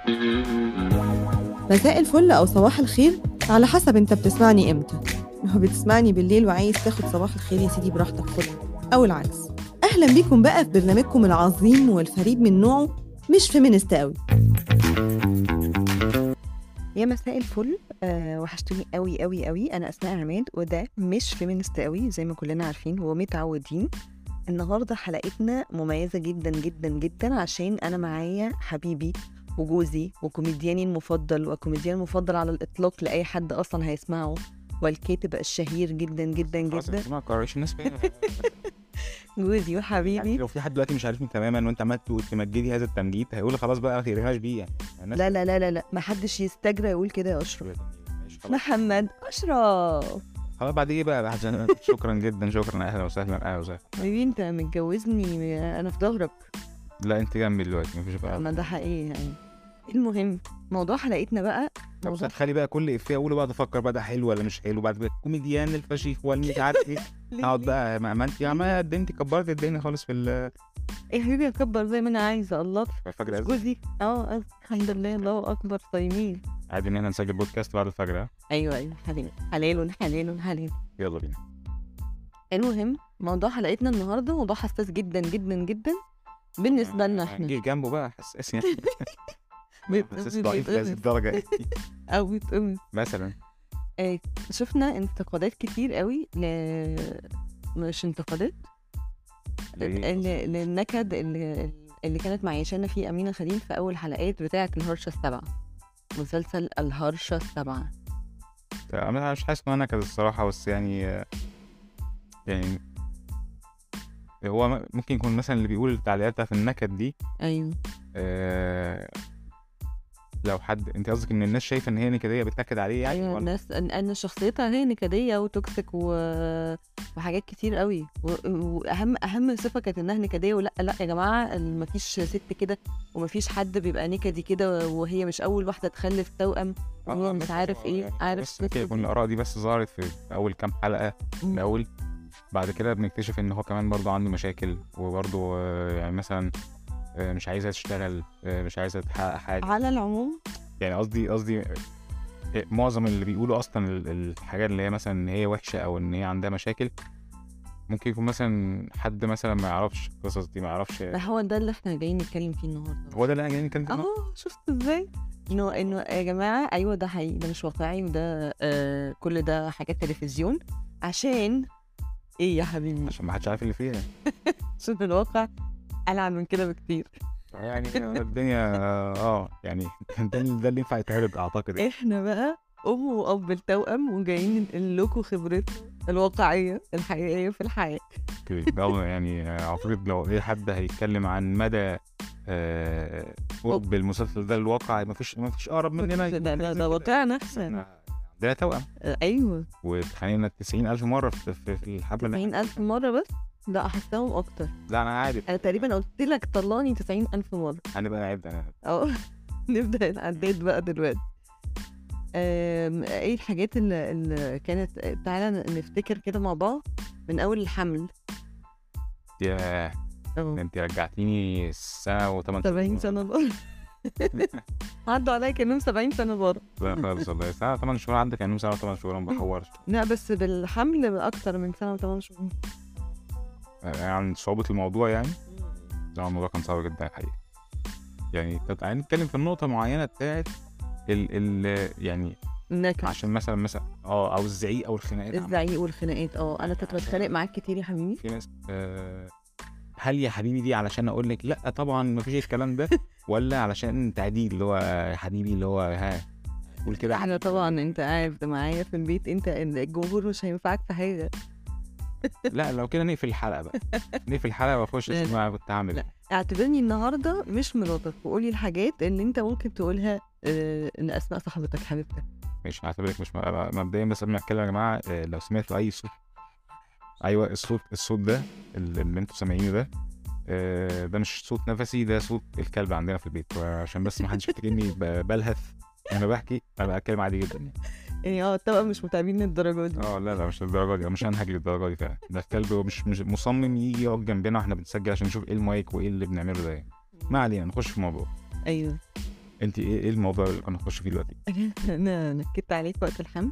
مساء الفل أو صباح الخير على حسب أنت بتسمعني إمتى. لو بتسمعني بالليل وعايز تاخد صباح الخير يا سيدي براحتك خدها، أو العكس. أهلا بيكم بقى في برنامجكم العظيم والفريد من نوعه، مش فيمينست قوي. يا مساء الفل. وحشتوني قوي قوي قوي. انا اسماء عماد وده مش فيمينست قوي زي ما كلنا عارفين ومتعودين. النهارده حلقتنا مميزه جدا جدا جدا عشان انا معايا حبيبي وجوزي وكوميدياني المفضل وكوميديان المفضل على الاطلاق لاي حد اصلا هيسمعه، والكاتب الشهير جدا جدا جدا ما قررش الناس فين. جوزي يعني وحبيبي. لو في حد دلوقتي مش عارفني تماما وانت عمال تمجدي هذا التمجيد هيقول خلاص بقى ما تقريهاش بيه يعني الناس. لا لا لا لا لا، ما حدش يستجرى يقول كده يا اشرف. ماشي خلاص. محمد اشرف خلاص بعد ايه بقى شكرا جدا، شكرا، اهلا وسهلا، اهلا وسهلا. حبيبي، انت متجوزني انا في ظهرك. لا انت جنبي دلوقتي مفيش بقى. ما ده حقيقي يعني. المهم موضوع حلقتنا بقى طب تخلي بقى كل افيه اقوله بقى افكر بقى ده حلو ولا مش حلو، بعد كده كوميديان الفشيخ ولا مش عارف ايه. اقعد بقى ما انت يا ما انت كبرت الدنيا خالص في ايه يا حبيبي، اكبر زي ما انا عايزه. الله الفجر. جوزي الحمد لله، الله اكبر، صايمين. عادي ان احنا نسجل بودكاست بعد الفجر. ايوه حلال حلال حلال حلال. يلا بينا. المهم موضوع حلقتنا النهارده موضوع حساس جدا جدا جدا بالنسبه لنا احنا. نجي جنبه بقى حساس يعني. بس ضعيف لهذه الدرجه او بيتقمص مثلا. شفنا انتقادات كتير قوي مش انتقادات للنكد اللي كانت معيشانا فيه أمينة خليل في أول حلقات بتاعة الهرشة السبعة، مسلسل الهرشة السبعة. أنا مش حاسس إنه نكد الصراحة، بس يعني هو ممكن يكون مثلا اللي بيقول التعليقات في النكد دي. أيوه. لو حد انت قصدك ان الناس شايفه ان هي نكديه بتنكد عليه يعني. أيوه الناس ان شخصيتها هي نكديه وتوكسيك وحاجات كتير قوي، واهم صفه كانت انها نكديه. ولا لا يا جماعه، مفيش ست كده ومفيش حد بيبقى نكدي كده وهي مش اول واحده تخلف توأم مش عارف ايه. عارف ممكن يكون الاراء دي بس ظهرت في اول كام حلقه الاول، بعد كده بنكتشف ان هو كمان برضه عنده مشاكل، وبرضه يعني مثلا مش عايزه تشتغل، مش عايزه تحقق حاجه. على العموم يعني قصدي معظم اللي بيقولوا اصلا الحاجات اللي هي مثلا ان هي وحشه او ان هي عندها مشاكل، ممكن يكون مثلا حد مثلا ما يعرفش القصص دي، ما يعرفش. هو ده اللي احنا جايين نتكلم فيه النهارده. هو ده اللي انا جاي نتكلم فيه. شفت ازاي انه يا جماعه ايوه ده حقيقي، ده مش واقعي، وده كل ده حاجات تلفزيون. عشان ايه يا حبيبي؟ عشان ما حدش عارف اللي فيها. عشان الواقع ألعن من كده بكتير. يعني الدنيا يعني ده اللي ينفع يتعرض اعتقد. احنا بقى ام واب التوأم وجايين ننقل لكم خبرتنا الواقعيه الحقيقيه في الحياه. يعني اعتقد لو اي حد هيتكلم عن مدى قرب المسلسل ده الواقع، مفيش اقرب مننا. ده واقعنا احسن. ده توأم. ايوه، واتخانقنا 90,000 مره في الحفله. 90,000 مره بس؟ لا احسهم اكتر. لا انا عارف، انا تقريبا قلت لك طلعني 90,000 مره. هنبقى نعد انا. نبدا العداد بقى دلوقتي. ايه الحاجات اللي كانت؟ تعالى نفتكر كده مع بعض من اول الحمل. ياه انت رجعتيني السنه و8 70 سنه بقى. عدوا عليا كانهم 70 سنه بره. لا خالص والله، سنه 8 شهور عندك كانهم سنه 8 شهور، ما بحورش. لا بس بالحمل اكتر من سنه و8 شهور. يعني صعوبه الموضوع يعني. لا الموضوع كان صعب جدا الحقيقه. يعني نتكلم في النقطه معينه بتاعت يعني النكد، عشان مثلا او الزعيق او الزعيق والخناقات. انا كنت بتخانق معاك كتير يا حبيبي. في ناس هل يا حبيبي دي علشان اقول لك لا طبعا مفيش الكلام ده، ولا علشان تعديل اللي هو يا حبيبي اللي هو قول كده. احنا طبعا انت قاعد معايا في البيت، انت الجمهور مش هينفعك في حاجه. لا لو كده نقفل الحلقه بقى. نقفل الحلقه واخش اسمع كنت عامل. لا اعتبرني النهارده مش مراتك وقولي الحاجات اللي انت ممكن تقولها ان اسماء صاحبتك حبيبتك. مش هعتبرك مش مبدئيا، بس قبل ما اتكلم يا جماعه لو سمعتوا اي صوت، ايوه الصوت ده اللي انتوا سامعينه ده مش صوت نفسي، ده صوت الكلب عندنا في البيت. عشان بس ما حدش يفتكرني بلهث انا بحكي، انا بتكلم عادي جدا يعني الطبقه مش متعبين للدرجه دي. لا مش للدرجه دي، مش هنهج للدرجه دي فعلا. ده الكلب مش مصمم يجي يقعد جنبنا واحنا بنسجل عشان نشوف ايه المايك وايه اللي بنعمله ده. ما علينا، نخش في الموضوع. ايوه انت ايه الموضوع اللي كنا نخش فيه دلوقتي؟ انا نكدت عليك وقت الحمل.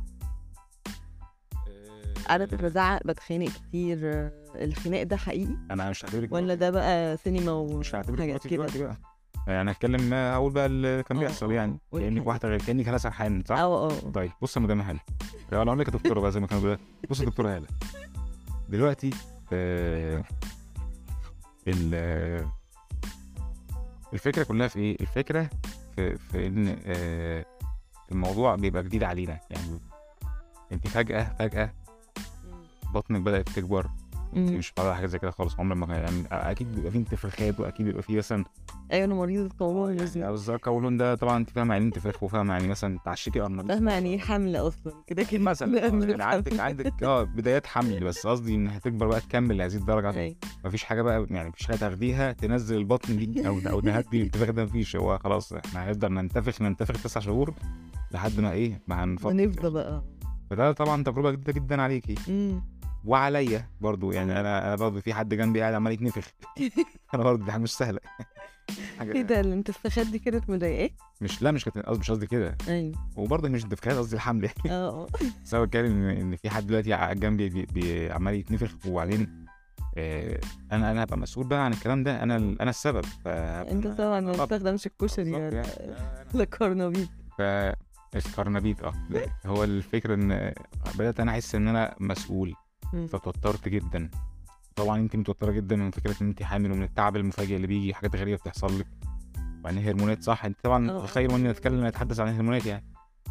انا بزعق بتخانق كتير. الخناق ده حقيقي انا مش هعتبرك ولا ده بقى سينما مش هعتبرك وحاجات دلوقتي كده؟ دلوقتي بقى، يعني هتكلم اقول بقى اللي كان بيحصل، يعني قول كانك حاجة. واحده غير، كانك هلا سرحان صح؟ طيب بص يا مدام هاله، انا اقول لك يا دكتوره بقى زي ما كانوا بيقولوا. بص يا دكتوره هاله، دلوقتي الفكره كلها في ايه؟ الفكره في ان الموضوع بيبقى جديد علينا، يعني انت فجاه بطنك بدات تكبر، انت مش متعودة على حاجه زي كده خالص، عمرك ما يعني اكيد بيبقى فيه انتفاخات، واكيد بيبقى فيه مثلا ايوه انا مريضة قولون يعني بالظبط قولون ده طبعا انت فاهمه يعني انتفاخ، وفاهمه يعني مثلا تعشيكي قرنبيط فاهمة يعني ايه حمل اصلا كده كده مثلا يعني عندك بدايات حمل، بس قصدي ان هتكبر بقى تكمل لهذه الدرجه، أيوة. مفيش حاجه بقى يعني مفيش حاجه تاخديها تنزل البطن دي او نهدي الانتفاخ ده، مفيش. هو خلاص احنا هنفضل ننتفخ 9 شهور لحد ما ايه ما ونفضل بقى. فده طبعا تجربه جديده جدا عليكي وعليا برضو، يعني انا برضو في حد جنبي قاعد عمال يتنفخ انا برضو دي حاجه مش سهله ايه ده الانتفاخات دي كانت مضايقاك؟ مش كانت مش قصدي كده، ايوه وبرضه مش انتفاخات، قصدي الحمل اه سواء كان ان في حد دلوقتي قاعد جنبي عمال يتنفخ، وبعدين انا هبقى مسؤول بقى عن الكلام ده، انا السبب. انت طبعا ما بتستخدمش الكشري ولا الكرنبيط. الكرنبيط هو الفكره ان بدات انا احس ان انا مسؤول، فتوترت جدا. طبعا انت متوتره جدا من فكره ان انت حامل، ومن التعب المفاجئ اللي بيجي، حاجات غريبه بتحصل لك، وبعدين هرمونات صح، انت طبعا خير من نتحدث عن الهرمونات يعني.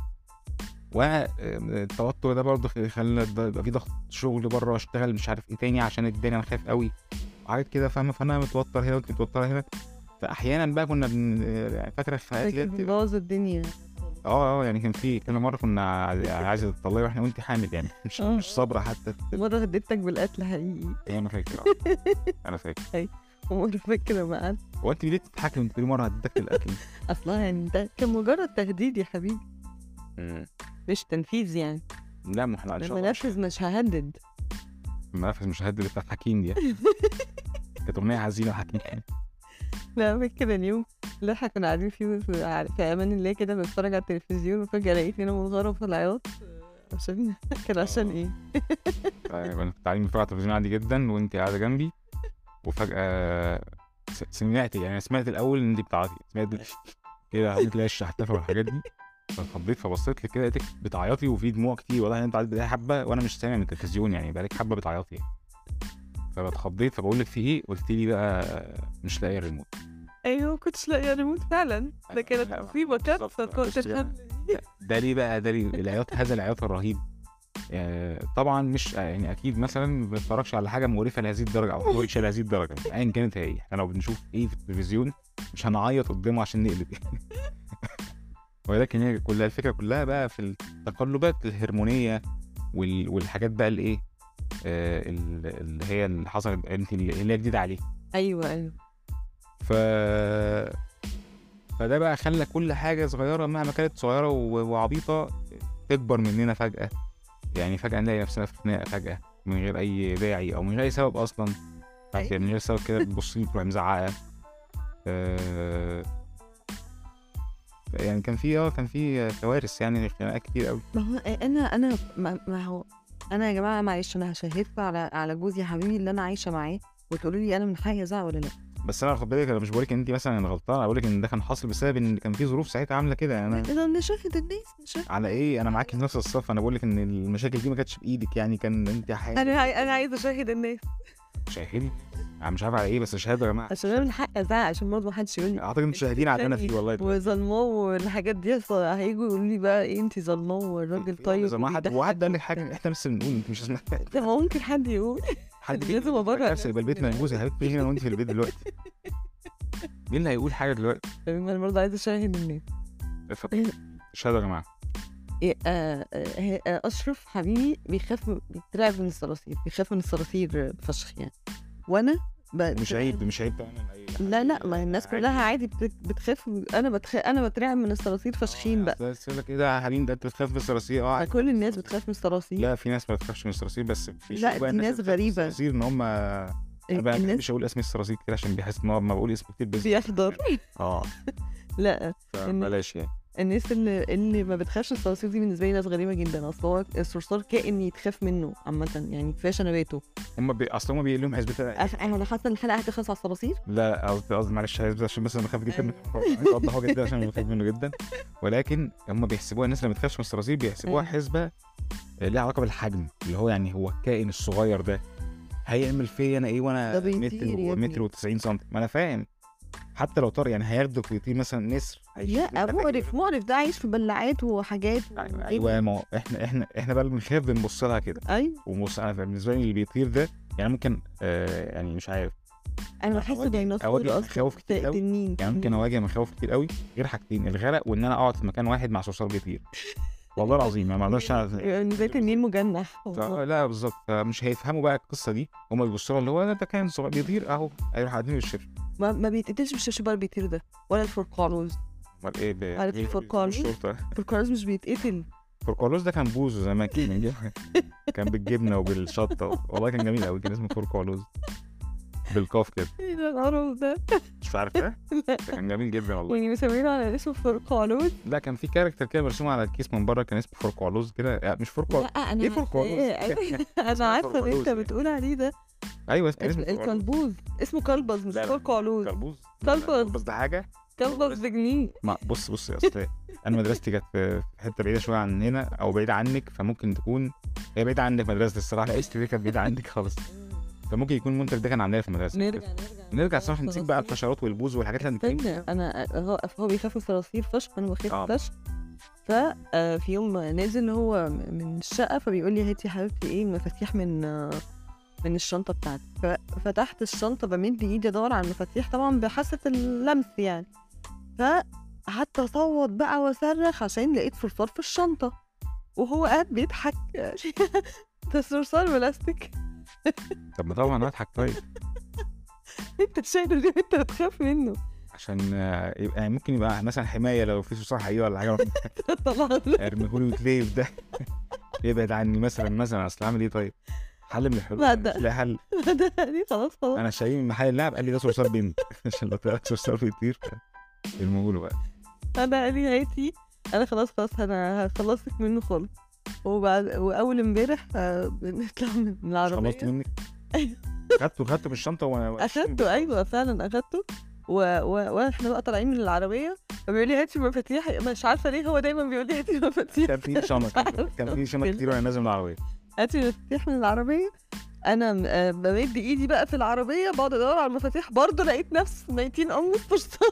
والتوتر ده برضه خلى يبقى في ضغط شغل بره، اشتغل مش عارف ايه تاني عشان الدنيا، انا خايف قوي وحاجات كده فاهمه، فانا متوتر هنا وانت متوتره هنا، فاحيانا بقى كنا يعني فاكره الخناقات اللي بتبوظ الدنيا. يعني كان في كذا مره كنا عايزه تطلعي واحنا وانت حامل، يعني مش صابره حتى. مره هديتك بالقتل حقيقي. انا فاكر انا فاكر اي ومره فاكره بقى. هو انت ليه تضحكي وانت تقولي مره هديتك بالقتل؟ اصلا يعني ده كان مجرد تهديد يا حبيبي، مش تنفيذ يعني. لا ما احنا لما نفذ مش ههدد. لما نفذ مش ههدد بتاعت حكيم دي كانت اغنيه حزينه حكيم. لا فاكر اليوم اللي احنا كنا قاعدين فيه في امان الله كده بنتفرج على التلفزيون، وفجاه لقيتني انا منغرة في العياط. عشان ايه؟ انا كنت قاعدين بنتفرج على التلفزيون عادي جدا وانت قاعده جنبي، وفجاه سمعت، يعني سمعت الاول ان انت بتعيطي، سمعت كده هتلاقي الشحتفه والحاجات دي، فاتخضيت، فبصيت لك كده لقيتك بتعيطي وفي دموع كتير، واضح ان انت بتعيطي بقالك حبه وانا مش سامع من التلفزيون، يعني بقالك حبه بتعيطي يعني. فاتخضيت، فبقول لك في ايه؟ قلت لي بقى مش لاقيه الريموت. ايوه كنتش لاقيه الريموت فعلا، ده كانت مصيبه كارثه. ده ليه بقى؟ ده ليه العياط؟ هذا العياط الرهيب طبعا مش يعني اكيد مثلا ما بنتفرجش على حاجه مقرفه لهذه الدرجه او مقرفه لهذه الدرجه، ايا كانت هي. احنا لو بنشوف ايه في التلفزيون مش هنعيط قدامه عشان نقلب ولكن هي كلها الفكره كلها بقى في التقلبات الهرمونيه والحاجات بقى الايه اللي هي اللي حصلت انت اللي هي جديده عليك. ايوه فده بقى خلى كل حاجه صغيره مهما كانت صغيره وعبيطه تكبر مننا فجاه، يعني فجاه نلاقي نفسنا في خناقه فجاه من غير اي داعي او من غير اي سبب اصلا، يعني من غير سبب كده بتبص لي تروح مزعقه. يعني كان في كوارث، يعني خناقات كتير قوي. ما هو ما هو انا يا جماعه معلش انا هشهدكم على جوزي يا حبيبي اللي انا عايشه معاه، وتقولوا لي انا من حاجه ازعق ولا لا. بس انا خد بالك، انا مش بقولك ان انت مثلا غلطانه، انا بقولك ان ده كان حاصل بسبب ان كان في ظروف ساعتها عامله كده. انا شاهد الناس على ايه؟ انا معاكي في نفس الصف، انا بقولك ان المشاكل دي ما كانتش بايدك، يعني كان انت حاجه. انا عايزه اشاهد الناس. شاهدي؟ انا مش عارف على ايه، بس شهاده يا جماعه عشان انا من حق ازعق، عشان برضه ما حدش يقول لي اعتقد انتوا شاهدين على انا فيه والله. وظلموه والحاجات دي هيجوا يقولوا لي بقى ايه انت ظلموه والراجل طيب. واحد قال لك حاجه احنا بس بنقول، انت مش هتسمع. ده ممكن حد يقول حد لازم ابرر نفسي يبقى البيت منجوز يا حبيبتي، هنا وانت في البيت دلوقتي مين اللي هيقول حاجه دلوقتي؟ انا برضه عايزه اشاهد الناس. شهاده يا جماعه. اشرف حبيبي بيترعب من الصراصير، بيخاف من الصراصير فشخ يعني، وانا مش عيب تعمل اي لا ما الناس كلها عادي بتخاف. انا بترعب من الصراصير فشخين بقى. بس لك ايه ده يا حبيبي؟ ده انت بتخاف من الصراصير؟ كل الناس بتخاف من الصراصير. لا في ناس ما بتخافش من الصراصير، بس في لا دي ناس غريبه. الصراصير ان هم مش هقول اسم الصراصير كتير عشان بيحس ان هو ما بقول اسم كتير بس بيحضر لا فبلاش يعني. الناس اللي ما بتخافش من الصراصير دي بالنسبه لي ناس غريبه جدا. اصل هو الصرصار كائن يتخاف منه عامه يعني، كفايه شنباته. اصلا هم بيقولوا لهم حسبة. انا حاسه ان الحلقه هتخلص على الصراصير. لا قصدي معلش حسبة عشان بس انا بخاف جدا منه. اوضحه جدا عشان انا بخاف منه جدا، ولكن هم بيحسبوها الناس اللي ما بتخافش من الصراصير بيحسبوها حسبة ليها علاقه بالحجم، اللي هو يعني هو الكائن الصغير ده هيعمل فيا انا ايه وانا متر و90 سم. ما انا فاهم، حتى لو طار يعني هياخدك ويطير مثلا نسر. لا مقرف ده عايش في بلاعات وحاجات. ايوه ما احنا بقى اللي بنخاف بنبص لها كده. ايوه وبص انا بالنسبه لي اللي بيطير ده يعني ممكن يعني مش عارف، انا بحس ديناصور اصلا كتير قوي يعني ممكن اواجه مخاوف كتير قوي غير حاجتين: الغرق وان انا اقعد في مكان واحد مع صرصار بيطير. والله العظيم ما اقدرش يعني زي تنين مجنح. لا بالظبط، فمش هيفهموا بقى القصه دي. هم بيبصوا اللي هو ده كائن صغير بيطير اهو، هيروح قاعدين بالشبشب. ما بيتقتلش بالشبشب ولا بيطير ده ولا الفرقعلوز. امال ايه عارف الفرقعلوز مش بيتقتل. فرقعلوز ده كان بوزو زمان كان بالجبنه وبالشطه، والله كان جميل قوي، كان اسمه فرقعلوز بالقاف كده. ايه ده القرف ده؟ مش عارف ايه؟ كان جميل جدا والله. يعني مسمينه على اسمه فرقعلوز؟ لا كان في كاركتر كده مرسوم على الكيس من بره كان اسمه فرقعلوز كده. مش فرقعلوز. لا انا ايه فرقعلوز؟ انا عارفه اللي انت بتقول عليه ده. ايوه اسمه الكلبوز، اسمه كلبز مش فرقعلوز. كلبز ده حاجه. كلبز بجنيه. ما بص يا اصل انا مدرستي كانت في حته بعيده شويه عن هنا او بعيده عنك، فممكن تكون هي بعيده عنك مدرستي الصراحه. لا دي كانت بعيده عنك خالص، فممكن يكون المنتج ده كان عندنا في المدرسه. نرجع صراحه نسيب بقى الحشرات والبوز والحاجات اللي هنتكلم. انا هو بيخاف من الصراصير فشخ، انا بخاف فشخ. ففي يوم نازل هو من الشقه فبيقول لي هاتي يا حبيبتي ايه مفاتيح من الشنطه بتاعتي. ففتحت الشنطه بمد ايدي ادور على المفاتيح طبعا بحاسه اللمس يعني، فقعدت اصوت بقى واصرخ عشان لقيت صرصار في الشنطه وهو قاعد بيضحك. ده صرصار بلاستيك. طب ما طبعا اضحك. طيب انت شايله ليه؟ انت بتخاف منه عشان يبقى يعني ممكن يبقى مثلا حمايه لو في صرصار حقيقي ولا حاجه ارميهولي وتليف ده يبعد عني مثلا. اصل اعمل ايه؟ طيب حل من الحلول. لا حل دي خلاص انا شايف من محل اللاعب قال لي ده صرصار بنت عشان لو طلع صرصار بيطير الموضوع بقى. انا قال لي هاتي، انا خلاص انا هخلصك منه خالص. واول امبارح بنطلع من العربيه خلصت منك. خدته من الشنطه اخدته. ايوه فعلا اخدته واحنا بقى طالعين من العربيه فبيقول لي هاتي المفاتيح. مش عارفه ليه هو دايما بيقول لي هاتي المفاتيح. كان في شنط كتير وانا نازل من العربيه. هاتي المفاتيح من العربيه. انا بمد ايدي بقى في العربيه بقعد ادور على المفاتيح، برضه لقيت نفس ميتين الصرصار.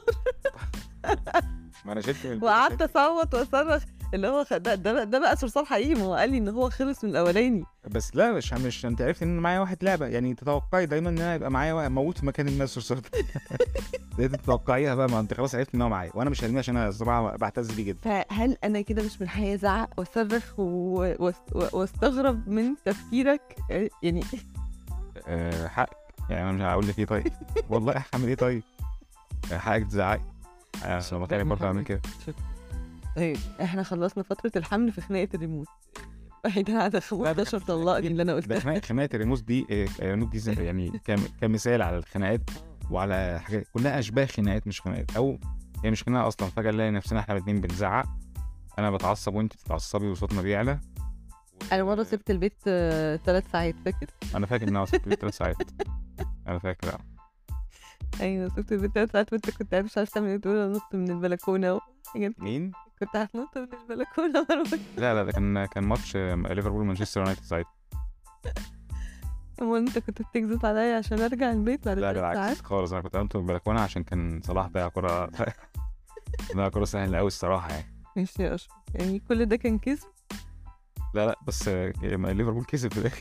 ما انا شلت من وقعدت اصوت واصرخ اللي هو ده بقى صرصار حقيقي. ما هو قال لي ان هو خلص من الاولاني. بس لا مش انت عرفت ان معايا واحد لعبه يعني تتوقعي دايما ان انا يبقى معايا موجود في مكان الناس صرصار ده تتوقعيها بقى. ما انت خلاص عرفت ان هو معايا وانا مش هرميه عشان انا الصراحه بعتز بيه جدا. فهل انا كده مش من حقي ازعق واصرخ واستغرب من تفكيرك يعني؟ حقك يعني. انا مش هقول لك ايه طيب والله هعمل ايه طيب؟ حقك تزعقي عشان ما تاني برضه اعمل كده. طيب احنا خلصنا فتره الحمل في خناقه الريموت بعيدا عن 15 طلقني اللي انا قلتها. خناقه الريموت دي يعني كمثال على الخناقات وعلى حاجات كلها اشباه خناقات مش خناقات، او هي مش خناقه اصلا. فجاه نلاقي نفسنا احنا الاثنين بنزعق، انا بتعصب وانت بتتعصبي وصوتنا بيعلى. انا مره سبت البيت 3 ساعات فاكر؟ انا فاكر ان انا سبت البيت 3 ساعات. انا فاكر ايوه سبت البيت 3 ساعات وانت كنت مش عارف تعمل ايه، تقول انط من البلكونه مين؟ كنت هتنط من البلكونه. لا ده كان ماتش ليفربول مانشستر يونايتد ساعتها. انت كنت بتكذب عليا عشان ارجع البيت بعد 3 ساعات؟ لا بالعكس خالص، انا كنت انط من البلكونه عشان كان صلاح ضيع كره كره سهله قوي الصراحه يعني. ماشي يا اشرف، يعني كل ده كان كذب؟ لا بس ليفربول كسب في الاخر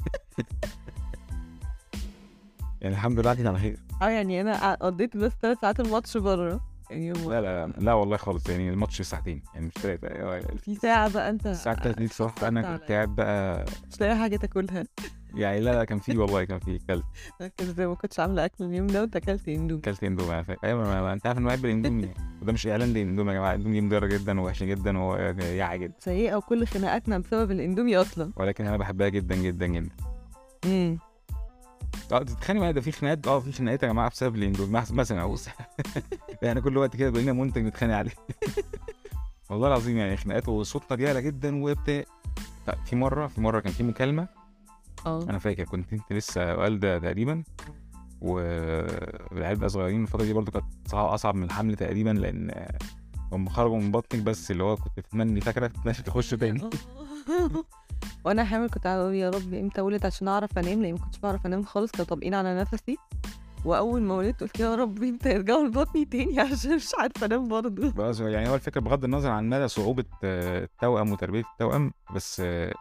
يعني الحمد لله عدت على خير. يعني انا قضيت بس 3 ساعات الماتش بره يعني. لا والله خالص يعني الماتش ساعتين يعني مش 3 في ساعه بقى. انت الساعه 3 دي صراحه انا كنت قاعد بقى مش لاقي حاجه تاكلها يعني. لا كان في والله كان في كلت زي ما كنتش عامله اكل اليوم ده وانت اكلت اندومي. ايوه ما انت عارف ان بحب الاندومي وده مش اعلان للاندومي يا جماعه. الاندومي مضر جدا ووحش جدا وياعه جدا سيئه وكل خناقاتنا بسبب الاندومي اصلا، ولكن انا بحبها جدا جدا جدا. تتخانق ده في خناقات، في خناقات يا جماعه بسبب الاندومي مثلا او يعني كل وقت كده بقينا منتج نتخانق عليه. والله العظيم يعني خناقات وصوتنا بيعلى جدا في مره كان في مكالمه. انا فاكر كنت انت لسه والده تقريبا، والعيال بقى صغيرين. الفتره دي برضو كانت اصعب من الحمل تقريبا، لان هم خرجوا من بطنك، بس اللي هو كنت تتمني فاكره تخش تاني. وانا حامل كنت اقول يا رب امتى ولد عشان اعرف انام، لان ما كنتش بعرف انام خالص، كانوا طابقين على نفسي. واول ما ولدت قلت يا رب امتى يرجعوا لبطني تاني عشان مش عارفه انام برضه. بس يعني هو الفكره بغض النظر عن مدى صعوبه التوأم وتربيه التوأم، بس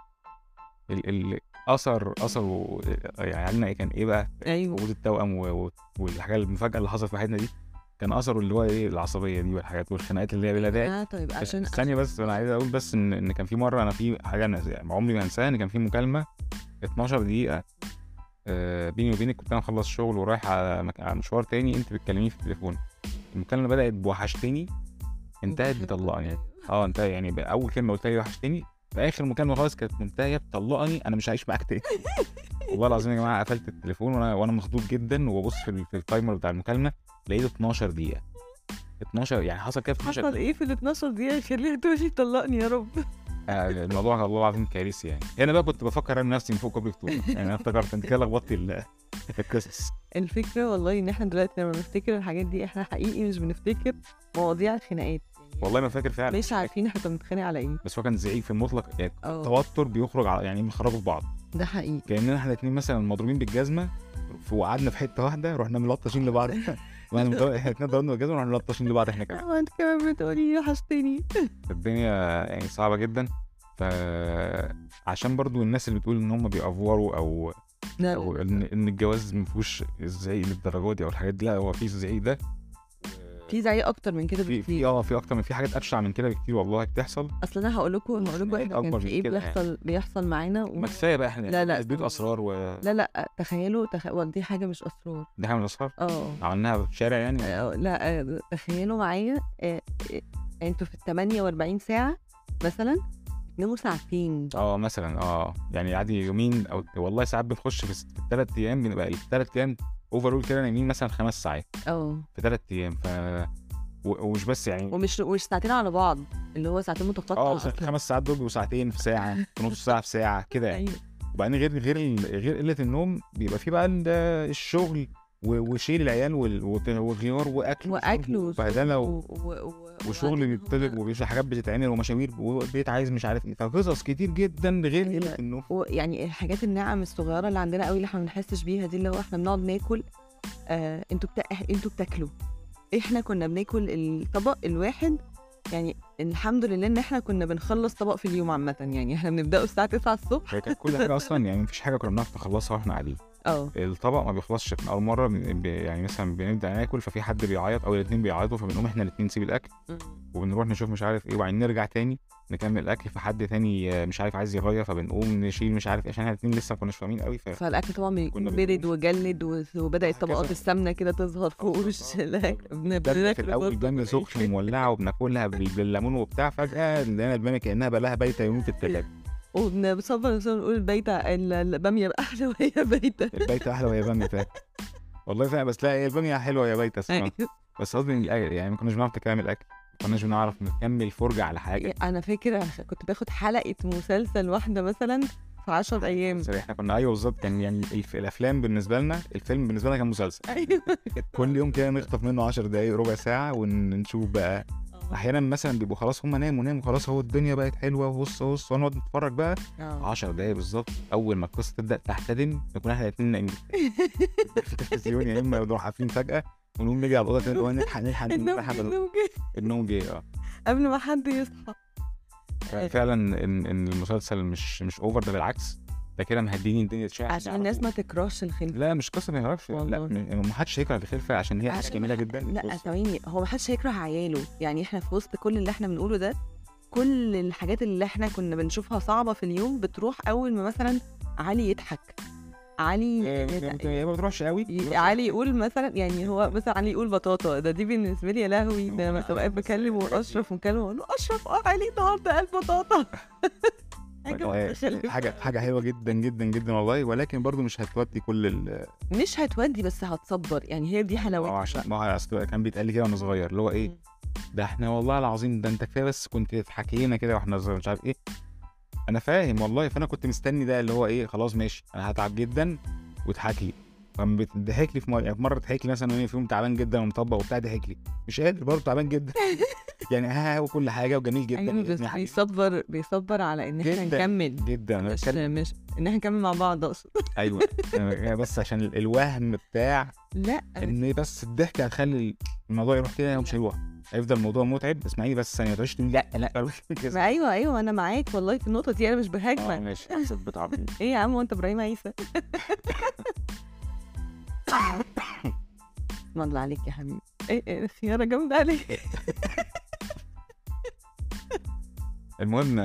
اثره يعني كان ايه بقى؟ ايوه وجود التوأم والحاجه المفاجاه اللي حصلت في حياتنا دي، كان اثره اللي هو ايه؟ العصبيه دي والحاجات والخناقات اللي هي بلا داعي. طيب عشان ثانيه بس، انا عايز اقول بس ان كان في مره، انا في حاجه يعني عمري ما انساها، ان كان في مكالمه 12 دقيقه بيني وبينك. كنت انا مخلص شغل ورايح على مشوار تاني، انت بتكلميني في التليفون. المكالمه بدات بوحشتني، انتهت بطلقني. انتهى يعني اول كلمه قلتها لي وحشتني، في اخر مكالمه خالص كانت منتهيه بطلقني، انا مش عايش معاك تاني. والله العظيم يا جماعه قفلت التليفون وانا مخضوض جدا، وببص في التايمر بتاع المكالمه لقيته 12 دقيقه. 12 يعني حصل كده في 12 حصل ايه في ال 12 دقيقه يخليها تقولي طلقني يا رب؟ الموضوع والله العظيم كارثي يعني. هنا بقى كنت بفكر انا نفسي من فوق كوبري اكتوبر. يعني انا افتكرت انت كده لخبطتي القصص. الفكره والله ان احنا دلوقتي لما بنفتكر الحاجات دي احنا حقيقي مش بنفتكر مواضيع الخناقات. والله ما فاكر فعلا، مش عارفين احنا كنا بنتخانق على ايه. بس هو كان زعيق في المطلق يعني. توتر بيخرج على يعني بنخرجوا في بعض. ده حقيقي. كاننا احنا الاثنين مثلا مضروبين بالجزمه وقعدنا في حته واحده، رحنا ملطشين لبعض. احنا الاثنين ضربنا بالجزمه ورحنا ملطشين لبعض احنا كمان. انت كمان بتقولي وحشتني. الدنيا يعني صعبه جدا. عشان برضو الناس اللي بتقول ان هم بيأفوروا او ان الجواز ما فيهوش الزعيق للدرجه دي او الحاجات دي، لا هو في الزعيق ده، في زعيق اكتر من كده بكتير. في اكتر من، في حاجات ابشع من كده بكتير والله بتحصل. اصل انا هقول لكم بقى كان في ايه بيحصل معانا ما كفايه بقى احنا لا بيوت اسرار لا تخيلوا دي حاجه مش اسرار، دي حاجه مش اسرار. عملناها في الشارع يعني. لا تخيلوا معايا انتوا في 48 ساعه مثلا نموا ساعتين مثلا يعني عادي يومين، او والله ساعات بنخش في 3 ايام، بنبقى ال3 ايام اوفرول كده نايمين مثلا 5 ساعات في 3 ايام. ومش بس يعني ومش ساعتين على بعض، اللي هو ساعتين متقطعه. 5 ساعات دول وساعتين في ساعه، في نص ساعه في سااعه كده يعني. أيوة. وبعدين غير قله النوم بيبقى في بقى الشغل وشيل العيال وغيار واكل وبهدله وشغل بيطلب وفي حاجات بتتعمل ومشاوير وبيت عايز مش عارف ايه، فقصص كتير جدا غير قله النوم. يعني الحاجات النعم الصغيره اللي عندنا قوي اللي احنا ما بنحسش بيها دي، اللي هو احنا بنقعد ناكل. انتوا بتاكلوا، احنا كنا بناكل الطبق الواحد. يعني الحمد لله ان احنا كنا بنخلص طبق في اليوم عامه، يعني احنا بنبداه الساعه 9 الصبح. هي كانت كل حاجه اصلا يعني مفيش حاجه كنا بنعرف نخلصها واحنا قاعدين. الطبق ما بيخلصش من اول مره. يعني مثلا بنبدا ناكل ففي حد بيعيط او الاثنين بيعيطوا، فبنقوم احنا الاثنين نسيب الاكل وبنروح نشوف مش عارف ايه، وبعدين نرجع تاني نكمل الاكل، فحد تاني مش عارف عايز يغير، فبنقوم نشيل مش عارف عشان احنا الاثنين لسه ما كناش فاهمين قوي. فالاكل طبعا بيكون برد وجلد وبدات طبقات السمنه كده تظهر فوق وش الاكل. بناكل في الاول باميه سخنه مولعه وبناكلها بالليمون وبتاع، فجاه لقينا الباميه كانها بقى لها بايته يومين في الثلاجه، وبنصبر نقول الباميه احلى وهي بايته. البايته احلى وهي باميه فعلا. والله فعلا، بس لا هي الباميه حلوه وهي بايته. بس قصدي يعني ما كناش بنعرف نكمل الاكل، ما كناش بنعرف نكمل فرجه على حاجه. انا فاكره كنت باخد حلقه مسلسل واحده مثلا في 10 ايام. احنا كنا بالظبط. كان يعني الافلام بالنسبه لنا، الفيلم بالنسبه لنا كان مسلسل. ايوه كل يوم كده نخطف منه 10 دقايق ربع ساعه ونشوف بقى. احيانا مثلا بيبقوا خلاص هم ناموا خلاص، هو الدنيا بقت حلوه وهص ونقعد نتفرج بقى 10 دقايق بالظبط. اول ما القصه تبدا تحتدم نكون احنا الاثنين نايمين في التلفزيون، يا اما نروح عارفين فجاه ونقوم نيجي على الاوضه تاني ونلحق النوم جه قبل ما حد يصحى. فعلا ان المسلسل مش اوفر، ده بالعكس، ده كده مهديني الدنيا تشاع عشان الناس ما تكرهش الخلفه. لا مش قصه ما يعرفش، لا ما حدش هيكره الخلفه عشان هي حاجه جميله جدا. لا ثواني، هو ما حدش هيكره عياله. يعني احنا في وسط كل اللي احنا بنقوله ده، كل الحاجات اللي احنا كنا بنشوفها صعبه في اليوم بتروح اول ما مثلا علي يضحك. علي ما بتروحش قوي. علي يقول مثلا، يعني هو مثلا علي يقول بطاطا، دي بالنسبه لي يا لهوي. ده انا ببقى بكلم اشرف اقول له اشرف علي النهارده قال بطاطا. حاجه حلوه جدا جدا جدا والله، ولكن برضو مش هتودي كل مش هتودي بس هتصبر، يعني هي دي حلاوتها. عشان ما هو أصل كان بيتقال لي كده وانا صغير اللي هو ايه، ده احنا والله العظيم ده انت كفايه بس كنت حكينا كده واحنا صغير مش عارف ايه. انا فاهم والله، فانا كنت مستني ده اللي هو ايه، خلاص ماشي انا هتعب جدا وتضحك لي. فما بتضحك لي في مره، يعني في مره تضحك لي مثلا وانا في يوم تعبان جدا ومطبق وبتاع، ضحك لي مش قادر برضه تعبان جدا يعني وكل حاجه وجميل جدا. ايوه بس بيصبر على ان احنا جداً نكمل جدا مش ان احنا نكمل مع بعض اقصد. ايوه بس عشان الوهم بتاع لا ان بس الضحكه هتخلي الموضوع يروح كده ومش هيروح، هيفضل الموضوع متعب. اسمعيني بس ثانيه، تقولش لا كده. ما ايوه انا معاك والله في النقطه دي، انا مش بهاجمك. ماشي حسب بتعبني. ايه يا عم وانت ابراهيم عيسى؟ اسم الله عليك يا حبيبي. ايه السياره جامده عليك. المهم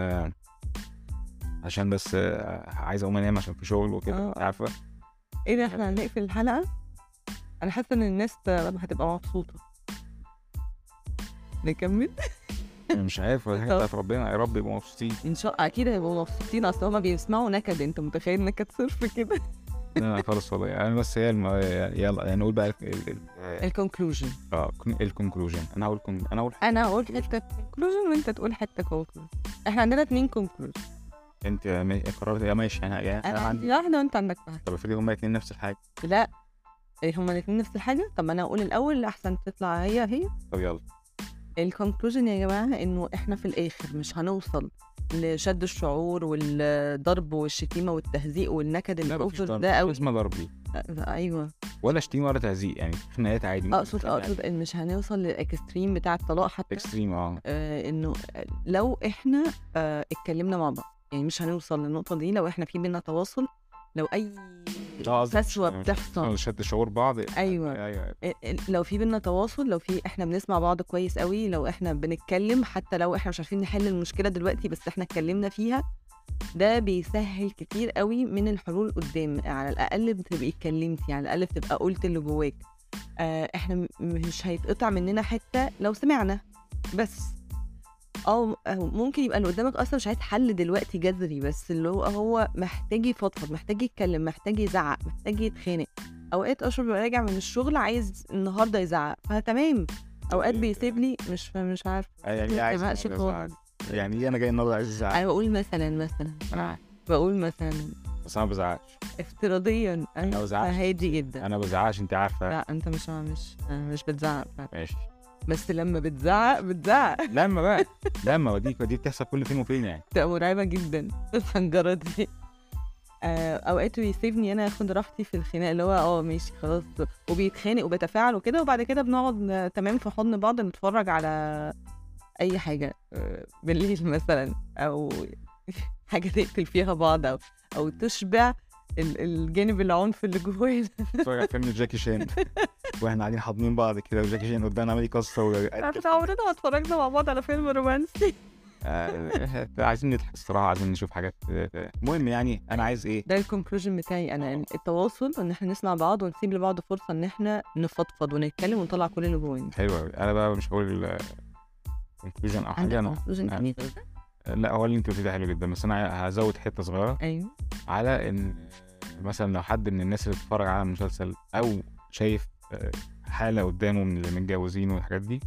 عشان بس عايز اقوم انام عشان في شغل وكده عارفه. ايه ده احنا هنقفل الحلقه؟ انا حاسه ان الناس هتبقى مبسوطه. نكمل؟ مش عارف حاجه ربنا يا رب يبقوا مبسوطين ان شاء الله. اكيد هيبقوا مبسوطين، اصل هما بيسمعوا نكد. انت متخيل نكد صرف كده؟ لا خالص والله. انا بس هي يلا نقول بقى الكونكلوجن. الكونكلوجن. انا اقول حته كونكلوجن وانت تقول حته كونكلوجن. احنا عندنا 2 كونكلوجن. انت قررت يا ماشي. انا عندي واحده وانت عندك واحده. طب افرضي هما الاثنين نفس الحاجه. لا هما الاثنين نفس الحاجه. طب انا اقول الاول احسن تطلع هي. طب يلا. الكونكلوجن يا جماعه انه احنا في الاخر مش هنوصل لشد الشعور والضرب والشتيمه والتهزيق والنكد الاوفر ده قوي. اسمه ضرب ليه؟ ايوه ولا شتيمه ولا تهزيق، يعني خناقات عادي. اقصد ان مش هنوصل للاكستريم بتاع الطلاق حتى. اكستريم انه لو احنا اتكلمنا مع بعض، يعني مش هنوصل للنقطه دي لو احنا في بينا تواصل. لو اي فسوه بتحصل شد شعور بعض. ايوه لو في بينا تواصل، لو في احنا بنسمع بعض كويس قوي، لو احنا بنتكلم حتى لو احنا مش عارفين نحل المشكله دلوقتي بس احنا اتكلمنا فيها، ده بيسهل كتير قوي من الحلول قدام. على الاقل بتبقي اتكلمتي، على الاقل بتبقى قلت اللي جواك. احنا مش هيتقطع مننا حته لو سمعنا بس. ممكن يبقى اللي قدامك اصلا مش عايز حل دلوقتي جذري، بس اللي هو محتاج يفضفض، محتاج يتكلم، محتاج يزعق، محتاج يتخانق. اوقات اشرب راجع من الشغل عايز النهارده يزعق، فتمام. اوقات بيسيب لي مش عارف يعني انا جاي النهارده عايز ازعق. انا بقول مثلا انا بقول مثلا بس انا ما بزعقش افتراضيا. انا بزعقش هادي جدا. انا بزعقش انت عارفه. لا انت مش بتزعق. ماشي بس لما بتزعق لما دي بتحصل كل فين وفين، يعني تبقى مرعبه جدا الحنجره دي. اوقات بيسيبني انا اخد راحتي في الخناق، اللي هو ماشي خلاص، وبيتخانق وبيتفاعل وكده، وبعد كده بنقعد تمام في حضن بعض نتفرج على اي حاجه بالليل مثلا، او حاجه تقتل فيها بعض او تشبع الجانب العنف اللي جوانا. اتفرج على فيلم جاكي شان واحنا قاعدين حاضنين بعض كده، وجاكي شان قدامنا عمال يكسر. احنا عمرنا ما اتفرجنا مع بعض على فيلم رومانسي. عايزين نضحك الصراحه، عايزين نشوف حاجات. المهم يعني انا عايز ايه، ده الكونكلوجن بتاعي انا، التواصل، ان احنا نسمع بعض ونسيب لبعض فرصه ان احنا نفضفض ونتكلم ونطلع كل اللي جوانا. حلو قوي. انا بقى مش هقول كونكلوجن او حاجه. انا لا، هو اللي انت قلتيه ده حلو جدا، بس انا هزود حته صغيره. ايوه. على ان مثلا لو حد من الناس اللي بتتفرج على المسلسل او شايف حاله قدامه من اللي متجوزين والحاجات دي،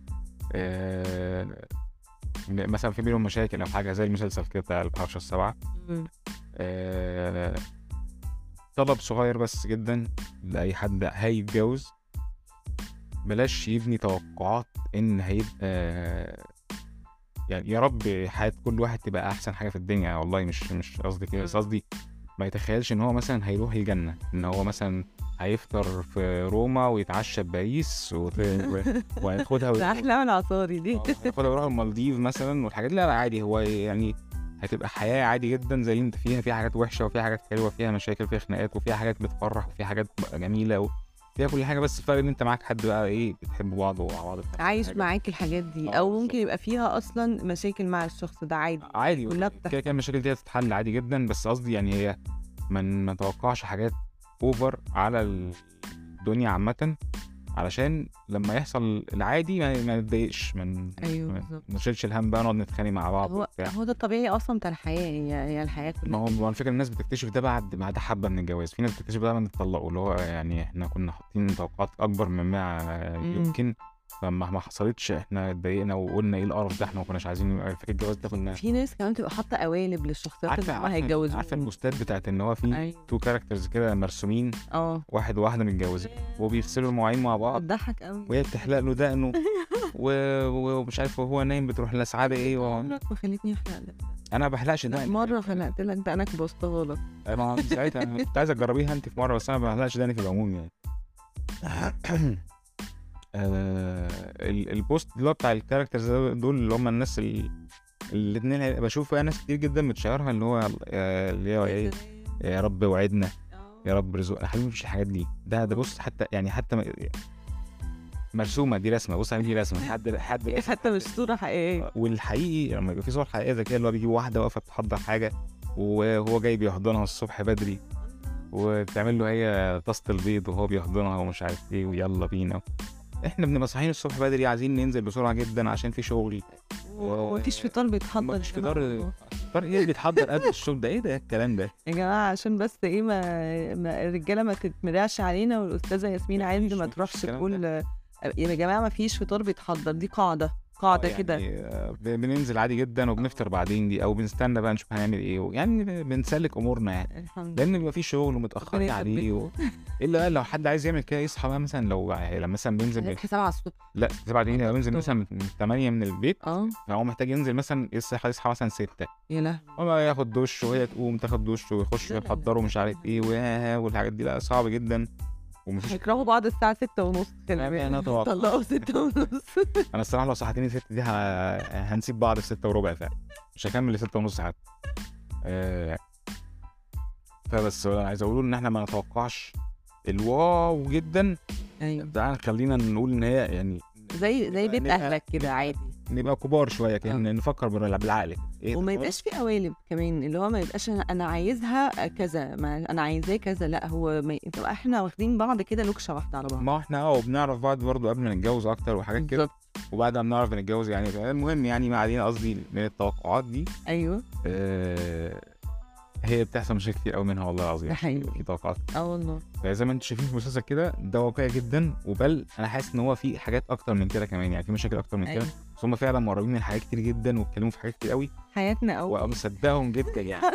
مثلا في بينهم مشاكل او حاجه زي المسلسل كده بتاع الحرشه السبعه، طلب صغير بس جدا لاي حد هيتجوز: بلاش يبني توقعات ان هيبقى يعني يا رب حياة كل واحد تبقى احسن حاجه في الدنيا. والله مش قصدي كده، بس قصدي ما يتخيلش ان هو مثلا هيروح الجنه، ان هو مثلا هيفطر في روما ويتعشى بباريس وياخدها ده احلى من عصاري دي، ياخدها ويروح المالديف مثلا والحاجات دي. لا عادي، هو يعني هتبقى حياه عادي جدا زي اللي انت فيها حاجات وحشه وفيها حاجات حلوه، فيها مشاكل، فيها خناقات، وفيها حاجات بتفرح، وفيها حاجات جميله، فيها كل حاجه. بس الفرق ان انت معاك حد بقى ايه، بتحبوا بعض ومع بعض عايش معاك الحاجات دي. او ممكن يبقى فيها اصلا مشاكل مع الشخص ده، عادي كده كده المشاكل دي هتتحل عادي جدا. بس قصدي يعني هي ما نتوقعش حاجات اوفر على الدنيا عامه، علشان لما يحصل العادي ما نتضايقش، ايوه ما بالظبط. نشيلش الهم بقى، نقعد نتخانق مع بعض هو وبتاع. هو ده الطبيعي اصلا بتاع الحياه، هي الحياه ما كلها. هو الفكره الناس بتكتشف ده بعد حبه من الجواز. في ناس بتكتشف ده لما يتطلقوا، اللي هو يعني احنا كنا حاطين توقعات اكبر مما يمكن، فما ما حصلتش احنا اتضايقنا وقلنا ايه القرف ده، احنا ما كناش عايزين فكره الجواز ده. كنا في ناس كمان تبقى حاطه قوالب للشخصيات اللي هم هيتجوزوهم. عارفه البوستات بتاعت ان هو في ايوه تو كاركترز كده مرسومين، واحد وواحده متجوزين وبيغسلوا المواعين مع بعض، بتضحك قوي. وهي بتحلق له دقنه ومش عارف وهو نايم بتروح لاسعه ايه عمرك ما خليتني احلق لك. انا ما بحلقش دقني. مره خلقت لك دقنك بوظتها لك. ما ساعتها كنت عايز اجربيها انت في مره، بس انا ما بحلقش دقني في العموم يعني. البوست اللي هو بتاع الكاركترز دول اللي هم الناس الاثنين، بشوف بقى ناس كتير جدا بتشيرها، اللي هو اللي هو ايه، يا رب وعدنا، يا رب رزقنا. يا حبيبي مفيش الحاجات دي. ده بص، حتى مرسومه، دي رسمه. بص دي رسمه حد حتى مش صوره حقيقيه. والحقيقي لما يبقى في صور حقيقيه زي كده، اللي هو بيجي واحده واقفه بتحضر حاجه وهو جاي بيحضنها الصبح بدري، وبتعمل له هي طاسه البيض وهو بيحضنها ومش عارف ايه، ويلا بينا. احنا بنبقى صاحيين الصبح بدري عايزين ننزل بسرعه جدا عشان في شغل، ومفيش فطار بيتحضر. مفيش فطار ايه بيتحضر قبل الشغل؟ ده ايه ده الكلام ده يا جماعه؟ عشان بس ايه ما الرجاله ما تتمرعش علينا، والاستاذه ياسمين عايز ما تروحش تقول يا جماعه ما فيش فطار بيتحضر. دي قاعده يعني كده. بننزل عادي جدا وبنفطر بعدين دي، او بنستنى بقى نشوف هنعمل ايه، يعني بنسلك امورنا يعني، لان بيبقى في شغل ومتاخرين عليه الا لو حد عايز يعمل كده يصحى بقى مثلا، لو مثلا بينزل 7 الصبح، لا 7 لو بينزل مثلا من 8 من البيت، فهو محتاج ينزل مثلا يصحى مثلا 6. يا لهوي. هو ياخد دش وهي تقوم تاخد دش ويخش يحضروا مش عارف ايه والحاجات دي. لا صعب جدا. هيكرهوا بعض الساعة 6:30. انا طلعوا 6:30. انا الصراحة لو صحتيني 6 دي هنسيب بعض 6:15 فعلا، مش هكمل 6:30 حتى. فبس عايز اقوله ان احنا ما نتوقعش الواو جدا. ايوه ده خلينا نقول ان هي يعني زي بيت اهلك كده عادي، نبقى كبار شويه كده، نفكر بالعقل إيه، وما يبقاش في قوالب كمان، اللي هو ما يبقاش انا عايزها كذا، ما انا عايزاه كذا. لا هو يبقى احنا واخدين بعض كده نكشه واحده على بعض. ما احنا بنعرف بعض برضو قبل ما نتجوز اكتر وحاجات كده، وبعد ما بنعرف نتجوز يعني. المهم يعني ما علينا، قصدي من التوقعات دي. ايوه هي بتحصل مشاكل كتير قوي منها والله العظيم في توقعات. والله فزي ما انتم شايفين في المسلسل كده، ده واقعي جدا، وبل انا حاسس ان هو في حاجات اكتر من كده كمان، يعني في مشاكل اكتر من كده. بس هم فعلا مقربين من حاجات كتير جدا، واتكلموا في حاجات كتير قوي حياتنا قوي، ومصدقهم جدا يعني.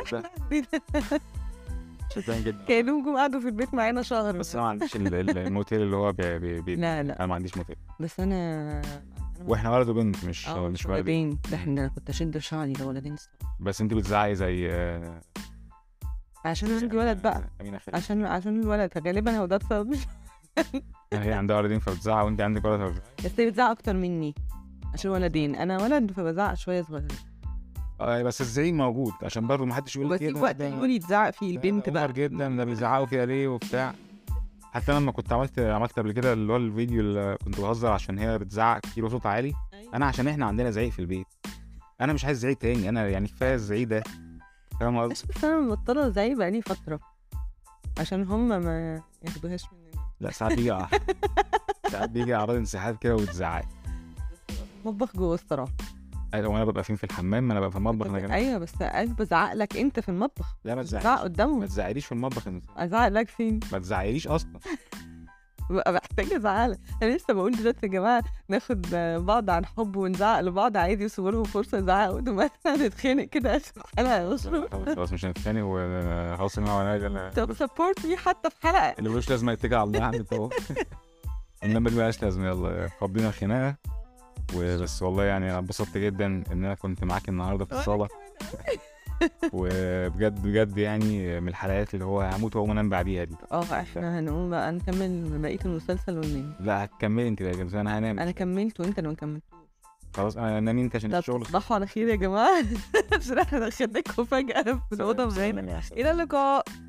صدقني جدا. كانوا قعدوا في البيت معانا شهر. بس انا ما عنديش الموتيل اللي هو لا انا ما عنديش موتيل. بس انا واحنا ولد وبنت مش ولدين. ده احنا كنت اشد شعري لولدين. بس انت بتزعقي زي عشان الولد بقى، عشان الولد غالبا هو ده السبب. هي عندها ولدين فبتزعق، وانت عندك ولد فبتزعق. بس هي بتزعق اكتر مني عشان ولدين، انا ولد فبزعق شويه صغيرين. بس الزعيق موجود عشان برضه ما حدش يقول كده. بس في وقت يقول يتزعق فيه البنت بقى جدا، ده بيزعقوا فيها ليه وبتاع. حتى لما كنت عملت قبل كده اللي هو الفيديو اللي كنت بهزر عشان هي بتزعق كتير وصوت عالي. انا عشان احنا عندنا زعيق في البيت، انا مش عايز زعيق تاني، انا يعني كفايه الزعيق ده، فاهم قصدي؟ بس انا مبطله زعيق بقالي فتره عشان هم ما ياخدوهاش مننا. لا ساعات بيجي اعراض انسحاب كده وتزعق. مطبخ جوه الصراحه. ايوه وانا ببقى فين في الحمام، انا ببقى في المطبخ انا كمان. ايوه بس بزعق لك انت في المطبخ. لا ما تزعق قدامهم، ما تزعقليش في المطبخ. ازعق لك فين؟ ما تزعقليش اصلا. بقى محتاجه ازعق. انا لسه بقول دلوقتي يا جماعه ناخد بعض عن حب ونزعق لبعض عادي، وصورهم فرصه نزعق ودماغنا نتخانق كده اخر حلقه. خلاص مش هنتخانق وخلاص. انا طب سبورت مي حتى في حلقه اللي ملوش لازمه يتكل على الله يعني. انما ما بقاش لازمه. يلا قضينا خناقه وبس. والله يعني انا انبسطت جدا ان انا كنت معاك النهارده في الصاله. وبجد بجد يعني من الحلقات اللي هو هموت واقوم انام بعديها دي. احنا هنقوم بقى نكمل بقيه المسلسل وننام. لا هتكملي انت بقى، بس انا هنام. انا كملت وانت اللي ما كملتوش. خلاص انا نامي انت عشان الشغل. تصبحوا على خير يا جماعه. عشان احنا دخلناكم فجاه في الاوضه. الى اللقاء.